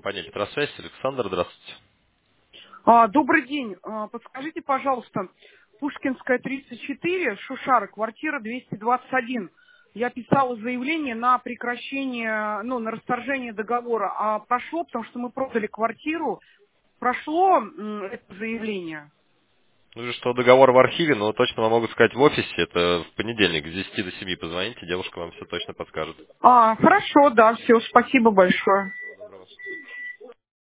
компания «Петросвязь». Александр, здравствуйте. Добрый день. Подскажите, пожалуйста, Пушкинская, 34, Шушара, квартира 221. Я писала заявление на прекращение, на расторжение договора. А прошло, потому что мы продали квартиру, прошло это заявление? Ну и что, договор в архиве, но точно вам могу сказать в офисе. Это в понедельник с 10 до 7 позвоните, девушка вам все точно подскажет. Хорошо, да, все, спасибо большое.